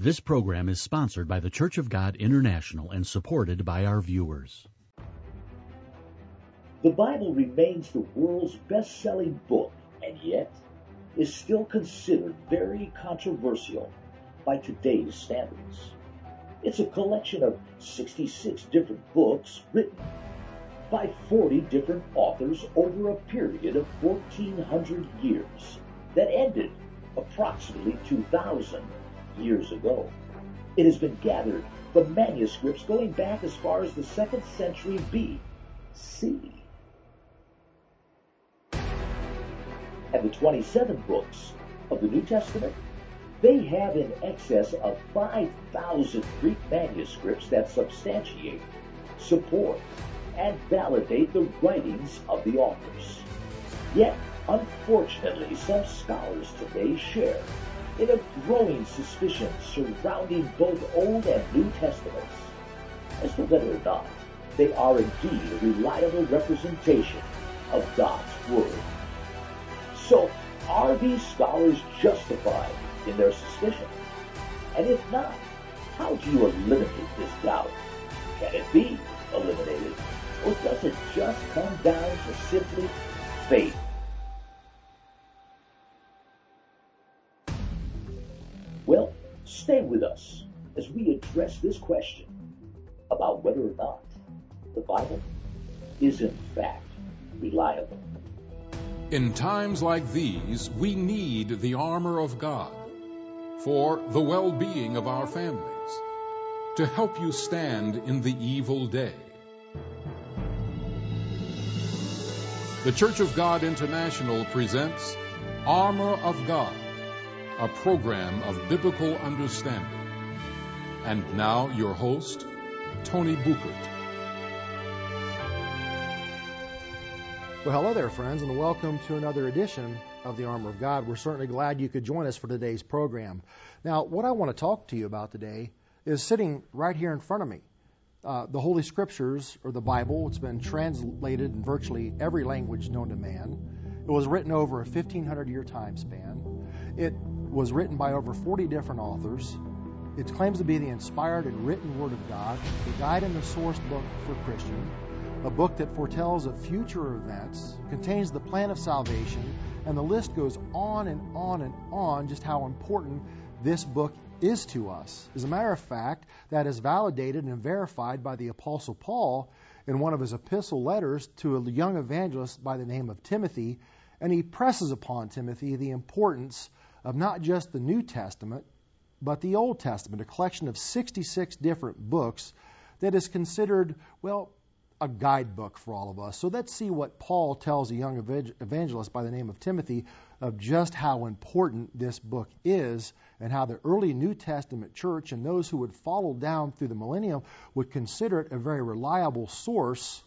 This program is sponsored by the Church of God International and supported by our viewers. The Bible remains the world's best-selling book, and yet is still considered very controversial by today's standards. It's a collection of 66 different books written by 40 different authors over a period of 1,400 years that ended approximately 2,000 years ago. It has been gathered from manuscripts going back as far as the 2nd century B.C. And the 27 books of the New Testament, they have in excess of 5,000 Greek manuscripts that substantiate, support, and validate the writings of the authors. Yet, unfortunately, some scholars today share in a growing suspicion surrounding both Old and New Testaments as to whether or not they are indeed a reliable representation of God's Word. So, are these scholars justified in their suspicion? And if not, how do you eliminate this doubt? Can it be eliminated? Or does it just come down to simply faith? Well, stay with us as we address this question about whether or not the Bible is in fact reliable. In times like these, we need the armor of God for the well-being of our families, to help you stand in the evil day. The Church of God International presents Armor of God, a program of biblical understanding. And now your host, Tony Buchert. Well, hello there, friends, and welcome to another edition of the Armor of God. We're certainly glad you could join us for today's program. Now, what I want to talk to you about today is sitting right here in front of me. The Holy Scriptures, or the Bible. It's been translated in virtually every language known to man. It was written over a 1,500-year time span. It was written by over 40 different authors. It claims to be the inspired and written Word of God, the guide and the source book for Christians, a book that foretells of future events, contains the plan of salvation, and the list goes on and on and on just how important this book is to us. As a matter of fact, that is validated and verified by the Apostle Paul in one of his epistle letters to a young evangelist by the name of Timothy, and he presses upon Timothy the importance of not just the New Testament, but the Old Testament, a collection of 66 different books that is considered, well, a guidebook for all of us. So let's see what Paul tells a young evangelist by the name of Timothy of just how important this book is and how the early New Testament church and those who would follow down through the millennium would consider it a very reliable source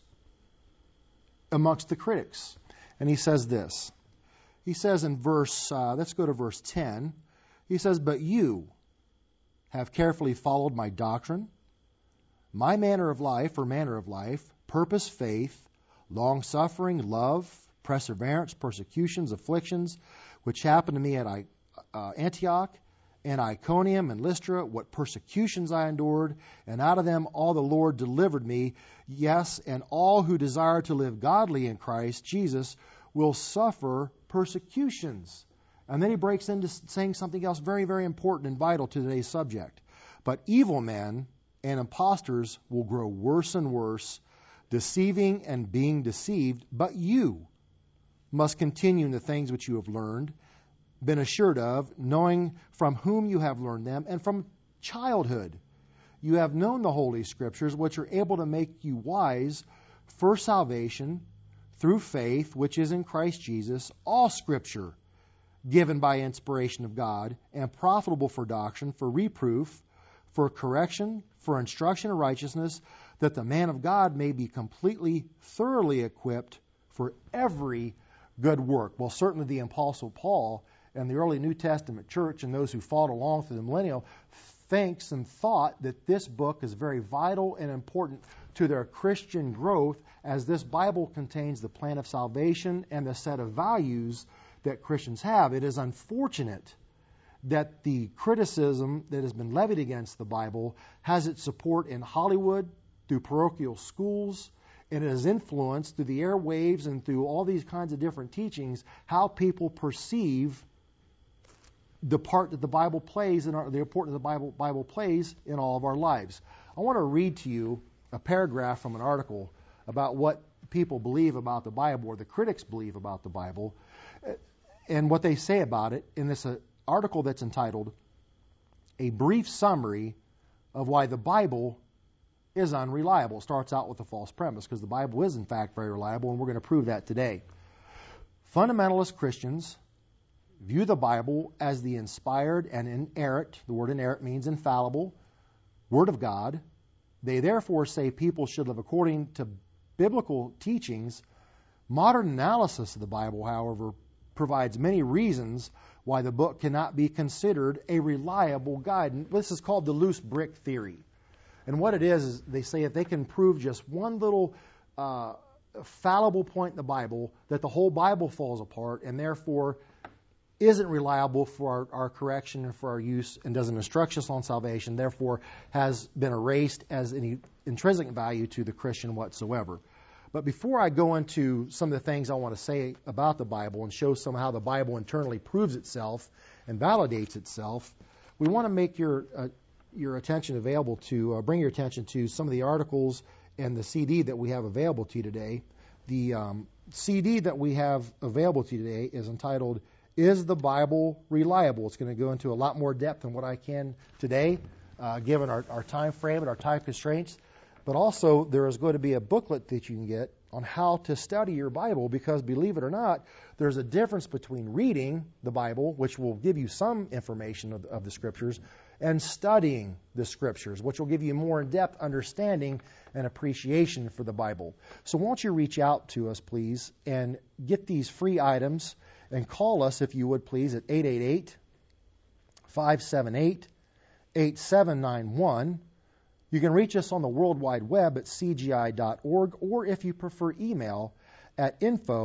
amongst the critics. And he says this. He says in let's go to verse 10. He says, "But you have carefully followed my doctrine, my manner of life, purpose, faith, long-suffering, love, perseverance, persecutions, afflictions, which happened to me at Antioch and Iconium and Lystra, what persecutions I endured, and out of them all the Lord delivered me. Yes, and all who desire to live godly in Christ Jesus will suffer persecutions." And then he breaks into saying something else very, very important and vital to today's subject. "But evil men and impostors will grow worse and worse, deceiving and being deceived. But you must continue in the things which you have learned, been assured of, knowing from whom you have learned them, and from childhood. You have known the Holy Scriptures, which are able to make you wise for salvation through faith, which is in Christ Jesus. All Scripture given by inspiration of God, and profitable for doctrine, for reproof, for correction, for instruction in righteousness, that the man of God may be completely, thoroughly equipped for every good work." Well, certainly the Apostle Paul and the early New Testament church and those who followed along through the millennium thinks and thought that this book is very vital and important to their Christian growth, as this Bible contains the plan of salvation and the set of values that Christians have. It is unfortunate that the criticism that has been levied against the Bible has its support in Hollywood, through parochial schools, and it has influenced through the airwaves and through all these kinds of different teachings how people perceive the part that the Bible plays and the importance the Bible plays in all of our lives. I want to read to you a paragraph from an article about what people believe about the Bible, or the critics believe about the Bible, and what they say about it in this article that's entitled, "A Brief Summary of Why the Bible is Unreliable." It starts out with a false premise, because the Bible is in fact very reliable, and we're going to prove that today. Fundamentalist Christians view the Bible as the inspired and inerrant, the word inerrant means infallible, Word of God. They therefore say people should live according to biblical teachings. Modern analysis of the Bible, however, provides many reasons why the book cannot be considered a reliable guide. And this is called the loose brick theory. And what it is they say if they can prove just one little fallible point in the Bible, that the whole Bible falls apart and therefore isn't reliable for our correction and for our use and doesn't instruct us on salvation, therefore has been erased as any intrinsic value to the Christian whatsoever. But before I go into some of the things I want to say about the Bible and show somehow the Bible internally proves itself and validates itself, we want to make your attention available to, bring your attention to some of the articles and the CD that we have available to you today. The CD that we have available to you today is entitled, "Is the Bible Reliable?" It's going to go into a lot more depth than what I can today, given our time frame and our time constraints. But also, there is going to be a booklet that you can get on how to study your Bible, because believe it or not, there's a difference between reading the Bible, which will give you some information of the Scriptures, and studying the Scriptures, which will give you more in-depth understanding and appreciation for the Bible. So won't you reach out to us, please, and get these free items, and call us, if you would, please, at 888-578-8791. You can reach us on the World Wide Web at cgi.org, or if you prefer email, at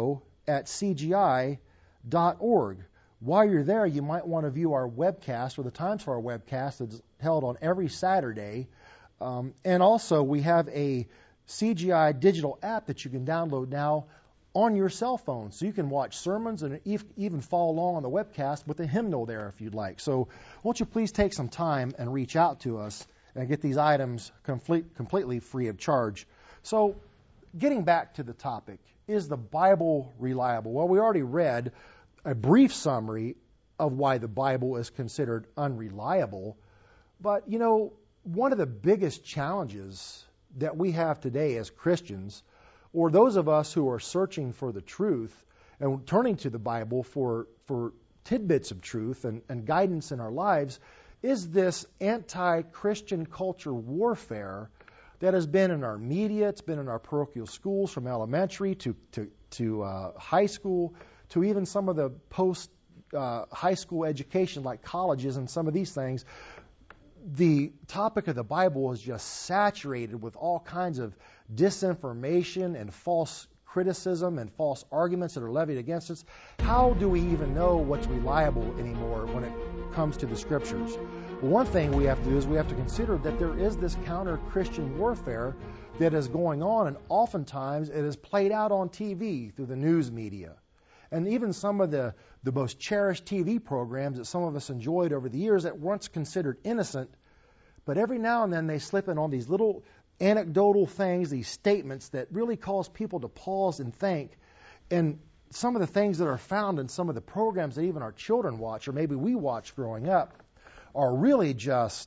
info@cgi.org. While you're there, you might want to view our webcast, or the times for our webcast. It's held on every Saturday. And also, we have a CGI digital app that you can download now on your cell phone, so you can watch sermons and even follow along on the webcast with a hymnal there if you'd like. So won't you please take some time and reach out to us and get these items completely free of charge. So getting back to the topic, is the Bible reliable? Well, we already read a brief summary of why the Bible is considered unreliable. But, you know, one of the biggest challenges that we have today as Christians, or those of us who are searching for the truth and turning to the Bible for tidbits of truth and guidance in our lives, is this anti-Christian culture warfare that has been in our media. It's been in our parochial schools, from elementary to high school, to even some of the post-high school education like colleges and some of these things. The topic of the Bible is just saturated with all kinds of disinformation and false criticism and false arguments that are levied against us. How do we even know what's reliable anymore when it comes to the Scriptures? Well, one thing we have to do is we have to consider that there is this counter-Christian warfare that is going on, and oftentimes it is played out on TV through the news media. And even some of the most cherished TV programs that some of us enjoyed over the years that once considered innocent, but every now and then they slip in on these little anecdotal things, these statements that really cause people to pause and think. And some of the things that are found in some of the programs that even our children watch, or maybe we watched growing up, are really just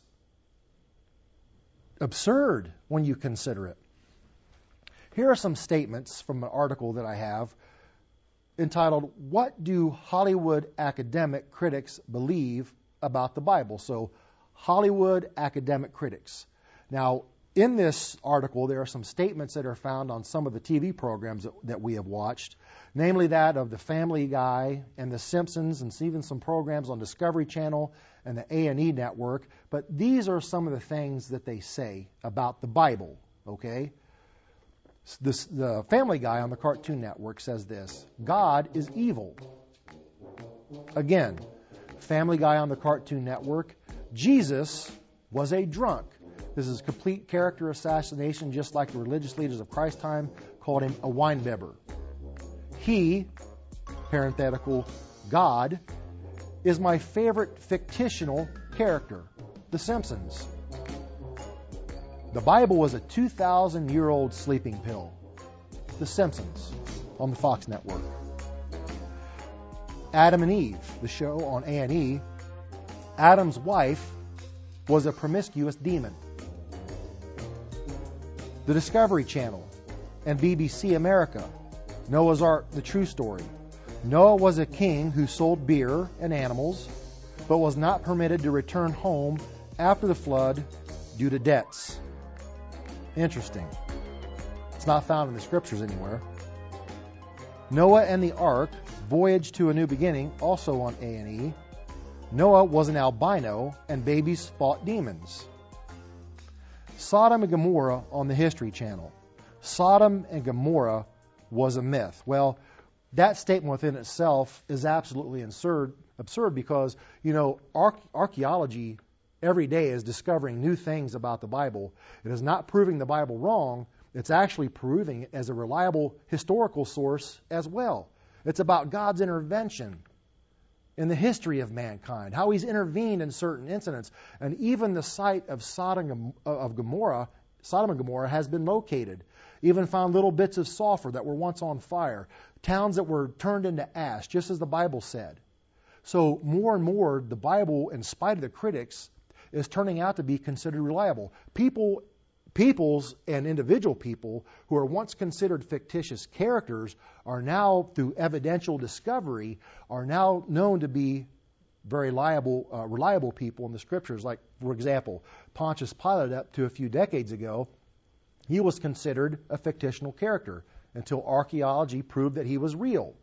absurd when you consider it. Here are some statements from an article that I have entitled, "What Do Hollywood Academic Critics Believe About the Bible?" So, Hollywood academic critics. Now, in this article, there are some statements that are found on some of the TV programs that we have watched, namely that of the Family Guy and The Simpsons, and even some programs on Discovery Channel and the A&E network. But these are some of the things that they say about the Bible, okay? The Family Guy on the Cartoon Network says this: God is evil. Again, Family Guy on the Cartoon Network, Jesus was a drunk. This is complete character assassination, just like the religious leaders of Christ's time called him a winebibber. He, parenthetical, God, is my favorite fictional character, The Simpsons. The Bible was a 2,000-year-old sleeping pill. The Simpsons on the Fox network. Adam and Eve, the show on A&E. Adam's wife was a promiscuous demon. The Discovery Channel and BBC America. Noah's Ark, the true story. Noah was a king who sold beer and animals, but was not permitted to return home after the flood due to debts. Interesting. It's not found in the scriptures anywhere. Noah and the Ark, Voyage to a New Beginning, also on A&E. Noah was an albino, and babies fought demons. Sodom and Gomorrah on the History Channel. Sodom and Gomorrah was a myth. Well, that statement within itself is absolutely absurd because, archaeology every day is discovering new things about the Bible. It is not proving the Bible wrong. It's actually proving it as a reliable historical source as well. It's about God's intervention in the history of mankind, how He's intervened in certain incidents. And even the site of Sodom and Gomorrah has been located. Even found little bits of sulfur that were once on fire. Towns that were turned into ash, just as the Bible said. So more and more, the Bible, in spite of the critics, is turning out to be considered reliable. Peoples and individual people who are once considered fictitious characters are now, through evidential discovery, are now known to be very reliable people in the Scriptures. Like, for example, Pontius Pilate, up to a few decades ago, he was considered a fictional character until archaeology proved that he was real.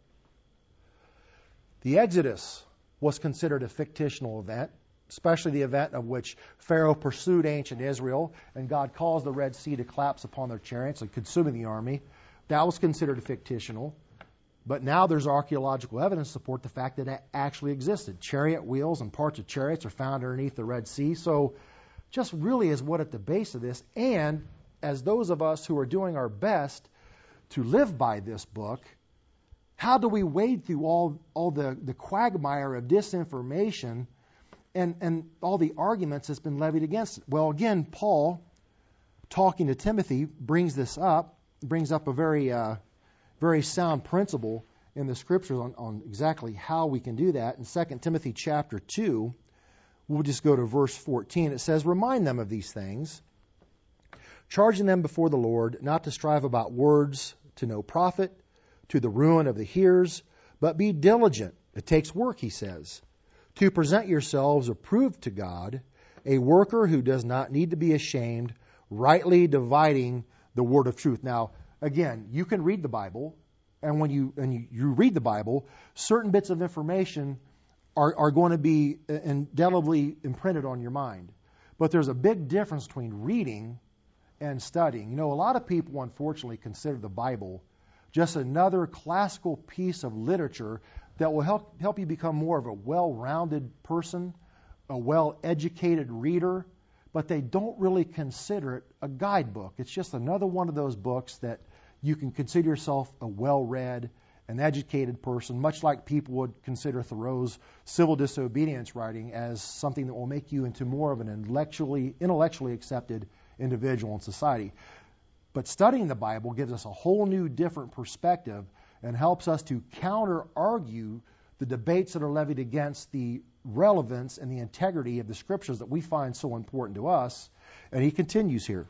The Exodus was considered a fictional event, especially the event of which Pharaoh pursued ancient Israel and God caused the Red Sea to collapse upon their chariots and consuming the army. That was considered fictional. But now there's archaeological evidence to support the fact that it actually existed. Chariot wheels and parts of chariots are found underneath the Red Sea. So just really is what at the base of this. And as those of us who are doing our best to live by this book, how do we wade through all the quagmire of disinformation and all the arguments that's been levied against it? Well, again, Paul, talking to Timothy, brings up a very sound principle in the Scriptures on exactly how we can do that. In 2 Timothy chapter 2, we'll just go to verse 14. It says, "Remind them of these things, charging them before the Lord not to strive about words to no profit, to the ruin of the hearers, but be diligent." It takes work, he says, "to present yourselves approved to God, a worker who does not need to be ashamed, rightly dividing the word of truth." Now, again, you can read the Bible, and when you read the Bible, certain bits of information are going to be indelibly imprinted on your mind. But there's a big difference between reading and studying. A lot of people, unfortunately, consider the Bible just another classical piece of literature that will help you become more of a well-rounded person, a well-educated reader, but they don't really consider it a guidebook. It's just another one of those books that you can consider yourself a well-read, an educated person, much like people would consider Thoreau's civil disobedience writing as something that will make you into more of an intellectually accepted individual in society. But studying the Bible gives us a whole new different perspective and helps us to counter-argue the debates that are levied against the relevance and the integrity of the Scriptures that we find so important to us. And he continues here.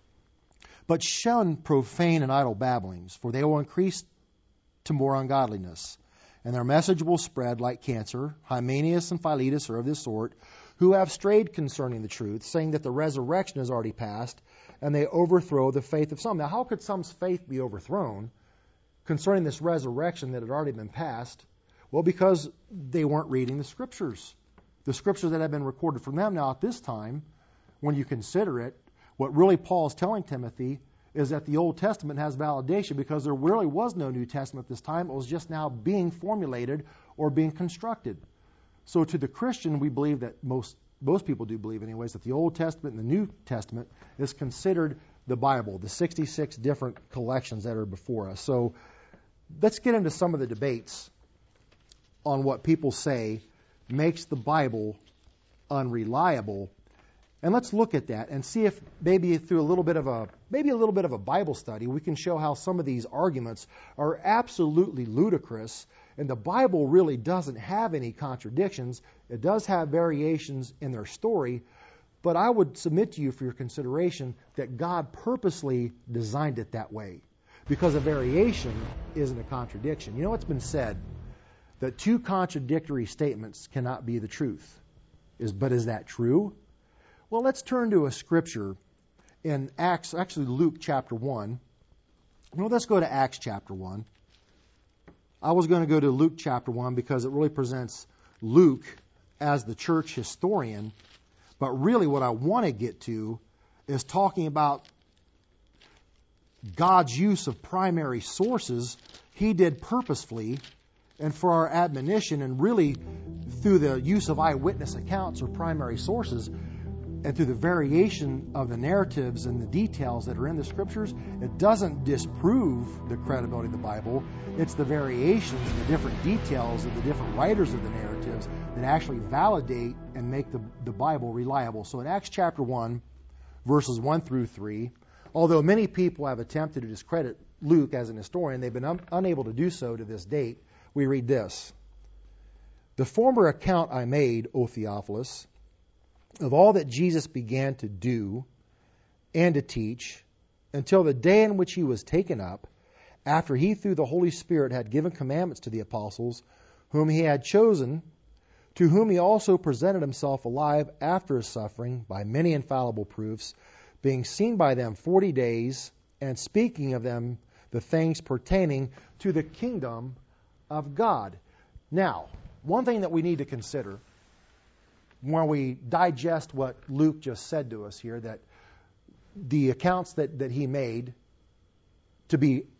"But shun profane and idle babblings, for they will increase to more ungodliness. And their message will spread like cancer. Hymenaeus and Philetus are of this sort, who have strayed concerning the truth, saying that the resurrection is already past, and they overthrow the faith of some." Now, how could some's faith be overthrown concerning this resurrection that had already been passed? Well, because they weren't reading the Scriptures. The Scriptures that have been recorded from them. Now, at this time, when you consider it, what really Paul is telling Timothy is that the Old Testament has validation because there really was no New Testament at this time. It was just now being formulated or being constructed. So to the Christian, we believe that most people do believe anyways, that the Old Testament and the New Testament is considered the Bible, the 66 different collections that are before us. So let's get into some of the debates on what people say makes the Bible unreliable. And let's look at that and see if maybe through a little bit of a Bible study, we can show how some of these arguments are absolutely ludicrous, and the Bible really doesn't have any contradictions. It does have variations in their story, but I would submit to you for your consideration that God purposely designed it that way, because a variation isn't a contradiction. You know, it's been said that two contradictory statements cannot be the truth. But is that true? Well, let's turn to a scripture in Acts, actually Luke chapter 1. Well, let's go to Acts chapter 1. I was going to go to Luke chapter 1 because it really presents Luke as the church historian. But really what I want to get to is talking about God's use of primary sources He did purposefully and for our admonition, and really through the use of eyewitness accounts or primary sources, and through the variation of the narratives and the details that are in the Scriptures, it doesn't disprove the credibility of the Bible. It's the variations and the different details of the different writers of the narratives that actually validate and make the Bible reliable. So in Acts chapter 1, verses 1 through 3, although many people have attempted to discredit Luke as an historian, they've been unable to do so to this date. We read this: "The former account I made, O Theophilus, of all that Jesus began to do and to teach until the day in which he was taken up, after he through the Holy Spirit had given commandments to the apostles whom he had chosen, to whom he also presented himself alive after his suffering by many infallible proofs, being seen by them 40 days, and speaking of them the things pertaining to the kingdom of God." Now, one thing that we need to consider when we digest what Luke just said to us here, that the accounts that he made to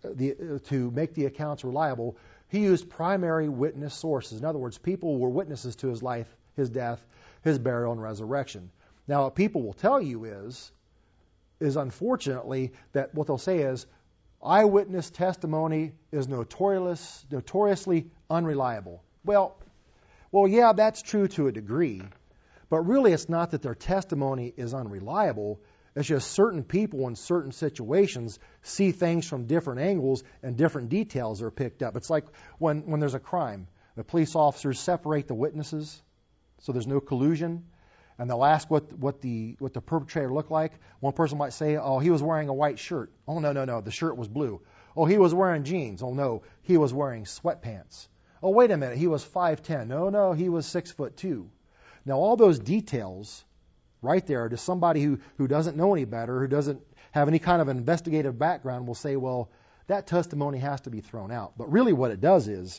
make the accounts reliable, he used primary witness sources. In other words, people were witnesses to his life, his death, his burial, and resurrection. Now, what people will tell you is unfortunately that what they'll say is, eyewitness testimony is notoriously unreliable. Well, yeah, that's true to a degree, but really it's not that their testimony is unreliable. It's just certain people in certain situations see things from different angles and different details are picked up. It's like when there's a crime, the police officers separate the witnesses so there's no collusion, and they'll ask what the perpetrator looked like. One person might say, "Oh, he was wearing a white shirt." "Oh, no, the shirt was blue." "Oh, he was wearing jeans." "Oh, no, he was wearing sweatpants." "Oh, wait a minute, he was 5'10". No, he was 6'2". Now, all those details right there to somebody who doesn't know any better, who doesn't have any kind of investigative background, will say, well, that testimony has to be thrown out. But really what it does is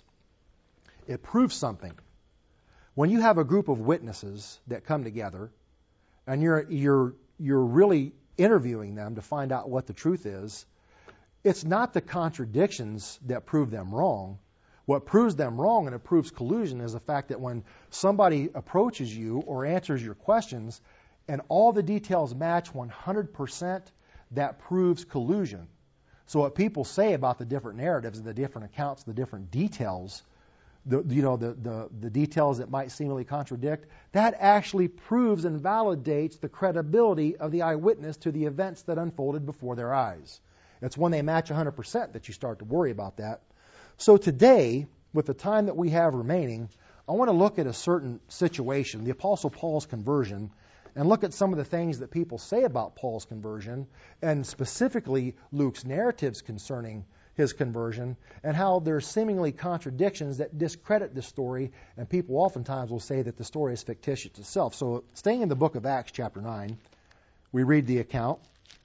it proves something. When you have a group of witnesses that come together and you're really interviewing them to find out what the truth is, it's not the contradictions that prove them wrong. What proves them wrong and it proves collusion is the fact that when somebody approaches you or answers your questions and all the details match 100%, that proves collusion. So what people say about the different narratives and the different accounts, the different details, the details that might seemingly contradict, that actually proves and validates the credibility of the eyewitness to the events that unfolded before their eyes. It's when they match 100% that you start to worry about that. So today, with the time that we have remaining, I want to look at a certain situation, the Apostle Paul's conversion, and look at some of the things that people say about Paul's conversion, and specifically Luke's narratives concerning his conversion, and how there's seemingly contradictions that discredit the story, and people oftentimes will say that the story is fictitious itself. So staying in the book of Acts chapter 9, we read the account.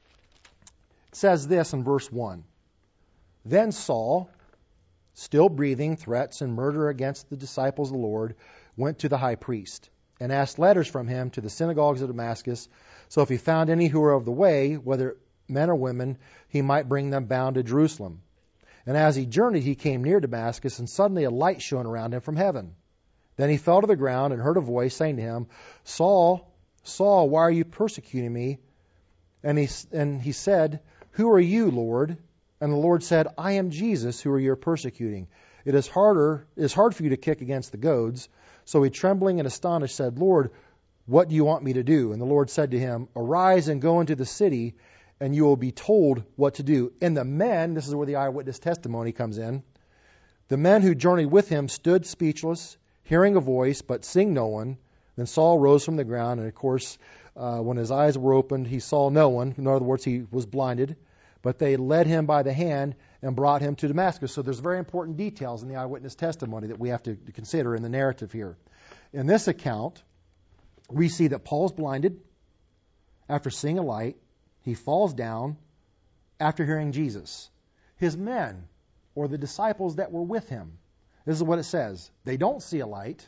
It says this in verse 1. "Then Saul, still breathing threats and murder against the disciples of the Lord, went to the high priest and asked letters from him to the synagogues of Damascus, so if he found any who were of the way, whether men or women, he might bring them bound to Jerusalem. And as he journeyed, he came near Damascus, and suddenly a light shone around him from heaven. Then he fell to the ground and heard a voice saying to him, Saul, Saul, why are you persecuting me? And he said, Who are you, Lord? And the Lord said, I am Jesus, who you are persecuting. It is hard for you to kick against the goads. So he, trembling and astonished, said, Lord, what do you want me to do? And the Lord said to him, Arise and go into the city, and you will be told what to do. And the men, this is where the eyewitness testimony comes in, the men who journeyed with him stood speechless, hearing a voice, but seeing no one. Then Saul rose from the ground, and of course, when his eyes were opened, he saw no one. In other words, he was blinded. But they led him by the hand and brought him to Damascus. So there's very important details in the eyewitness testimony that we have to consider in the narrative here. In this account, we see that Paul's blinded after seeing a light. He falls down after hearing Jesus. His men, or the disciples that were with him, this is what it says. They don't see a light.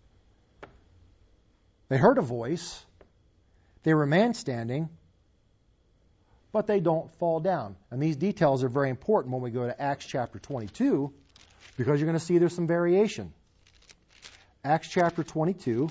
They heard a voice. They remain standing, but they don't fall down. And these details are very important when we go to Acts chapter 22, because you're going to see there's some variation. Acts chapter 22.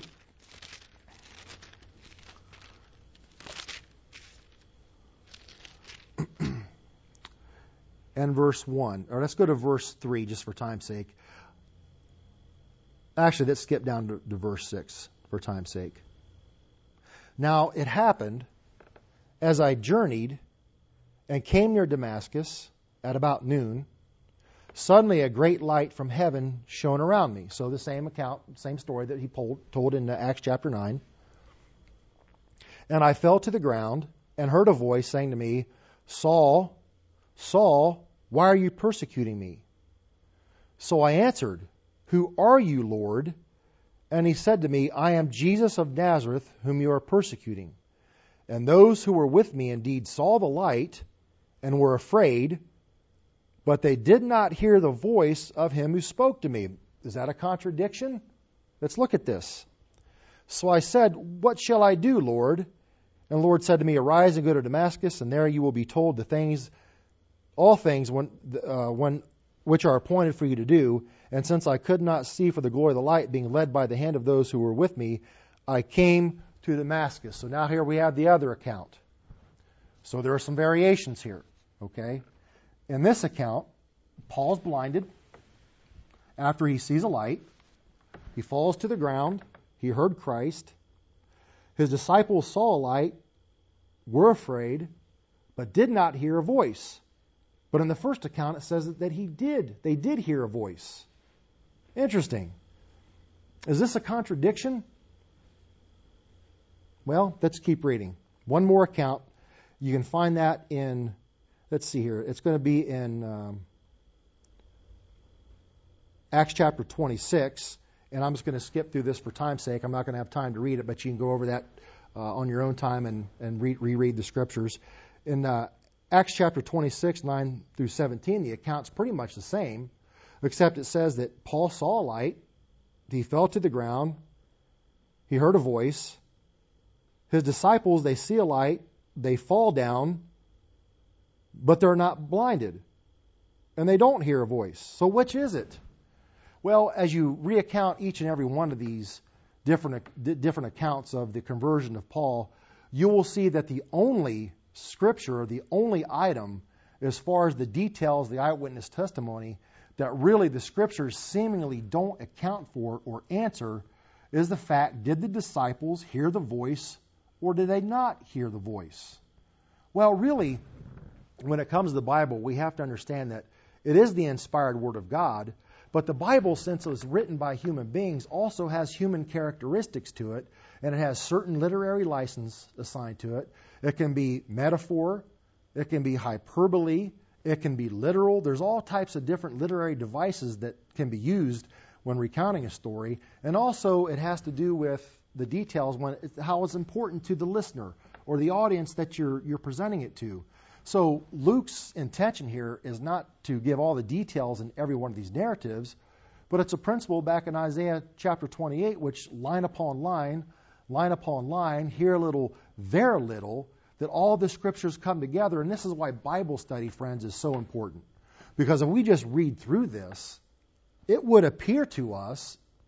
And verse 1. Or let's go to verse 3 just for time's sake. Actually, let's skip down to verse 6 for time's sake. Now it happened as I journeyed and came near Damascus at about noon, suddenly a great light from heaven shone around me. So the same account, same story that he told in Acts chapter 9. And I fell to the ground and heard a voice saying to me, Saul, Saul, why are you persecuting me? So I answered, Who are you, Lord? And he said to me, I am Jesus of Nazareth, whom you are persecuting. And those who were with me indeed saw the light and were afraid, but they did not hear the voice of him who spoke to me. Is that a contradiction? Let's look at this. So I said, What shall I do, Lord? And the Lord said to me, Arise and go to Damascus, and there you will be told all things which are appointed for you to do. And since I could not see for the glory of the light, being led by the hand of those who were with me, I came to Damascus. So now here we have the other account. So there are some variations here. Okay? In this account, Paul's blinded after he sees a light. He falls to the ground. He heard Christ. His disciples saw a light, were afraid, but did not hear a voice. But in the first account, it says that they did hear a voice. Interesting. Is this a contradiction? Well, let's keep reading. One more account. You can find that in, let's see here. It's going to be in Acts chapter 26. And I'm just going to skip through this for time's sake. I'm not going to have time to read it, but you can go over that on your own time and reread the scriptures. In Acts chapter 26, 9 through 17, the account's pretty much the same, except it says that Paul saw a light, he fell to the ground, he heard a voice. His disciples, they see a light, they fall down, but they're not blinded, and they don't hear a voice. So which is it? Well, as you recount each and every one of these different accounts of the conversion of Paul, you will see that the only scripture, the only item, as far as the details, the eyewitness testimony, that really the scriptures seemingly don't account for or answer is the fact, did the disciples hear the voice or did they not hear the voice? Well, really, when it comes to the Bible, we have to understand that it is the inspired Word of God, but the Bible, since it was written by human beings, also has human characteristics to it, and it has certain literary license assigned to it. It can be metaphor, it can be hyperbole, it can be literal. There's all types of different literary devices that can be used when recounting a story, and also it has to do with the details, how it's important to the listener or the audience that you're presenting it to. So Luke's intention here is not to give all the details in every one of these narratives, but it's a principle back in Isaiah chapter 28, which line upon line, here a little, there a little, that all the scriptures come together. And this is why Bible study, friends, is so important. Because if we just read through this, it would appear to us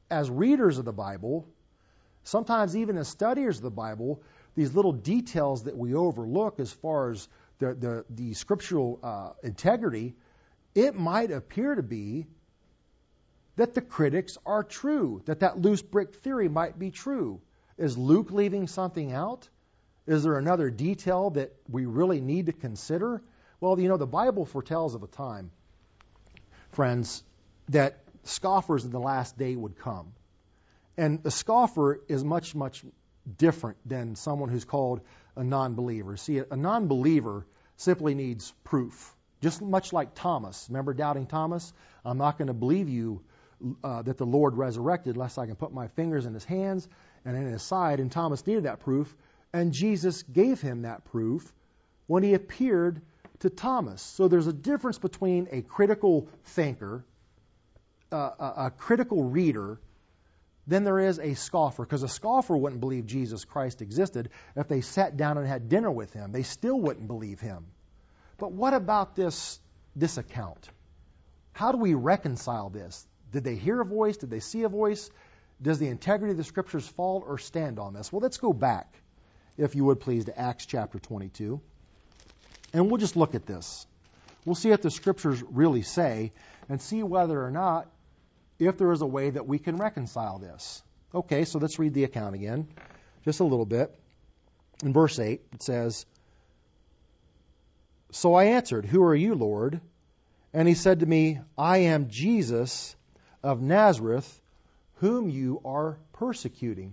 as readers of the Bible, sometimes even as studiers of the Bible, these little details that we overlook as far as the scriptural integrity, it might appear to be that the critics are true, that loose brick theory might be true. Is Luke leaving something out? Is there another detail that we really need to consider? Well, the Bible foretells of a time, friends, that scoffers in the last day would come. And a scoffer is much, much different than someone who's called a non-believer. See, a non-believer simply needs proof. Just much like Thomas. Remember doubting Thomas? I'm not going to believe you that the Lord resurrected unless I can put my fingers in his hands and in his side. And Thomas needed that proof. And Jesus gave him that proof when he appeared to Thomas. So there's a difference between a critical thinker, a critical reader, than there is a scoffer. Because a scoffer wouldn't believe Jesus Christ existed if they sat down and had dinner with him. They still wouldn't believe him. But what about this account? How do we reconcile this? Did they hear a voice? Did they see a voice? Does the integrity of the Scriptures fall or stand on this? Well, let's go back, if you would please, to Acts chapter 22. And we'll just look at this. We'll see what the Scriptures really say and see whether or not, if there is a way that we can reconcile this. Okay, so let's read the account again, just a little bit. In verse 8, it says, "So I answered, 'Who are you, Lord?' And he said to me, 'I am Jesus of Nazareth, whom you are persecuting.'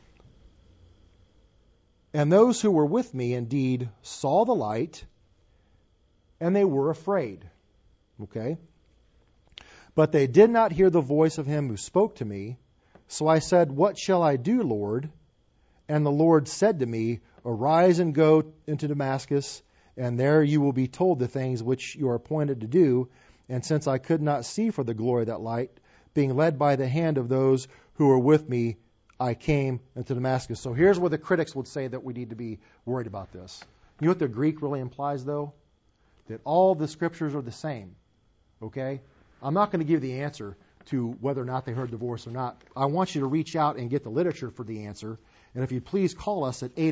And those who were with me indeed saw the light, and they were afraid." Okay? "But they did not hear the voice of him who spoke to me. So I said, 'What shall I do, Lord?' And the Lord said to me, 'Arise and go into Damascus, and there you will be told the things which you are appointed to do.' And since I could not see for the glory of that light, being led by the hand of those who were with me, I came into Damascus." So here's where the critics would say that we need to be worried about this. You know what the Greek really implies, though? That all the Scriptures are the same. Okay? I'm not going to give the answer to whether or not they heard the voice or not. I want you to reach out and get the literature for the answer. And if you'd please call us at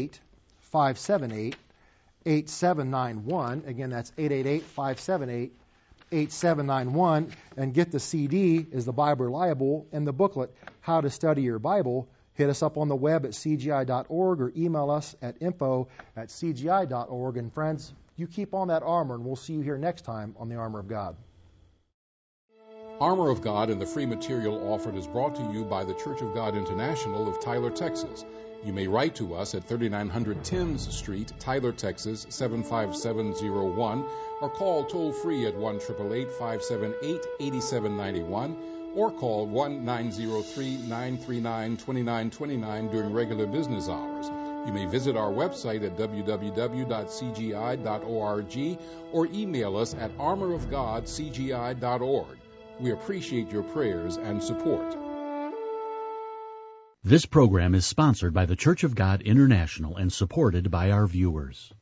888-578-8791. Again, that's 888-578-8791. And get the CD, Is the Bible Reliable? And the booklet, How to Study Your Bible. Hit us up on the web at cgi.org or email us at info@cgi.org. And friends, you keep on that armor, and we'll see you here next time on the Armor of God. Armor of God and the free material offered is brought to you by the Church of God International of Tyler, Texas. You may write to us at 3900 Thames Street, Tyler, Texas, 75701, or call toll-free at 1-888-578-8791, or call 1-903-939-2929 during regular business hours. You may visit our website at www.cgi.org or email us at armorofgodcgi.org. We appreciate your prayers and support. This program is sponsored by the Church of God International and supported by our viewers.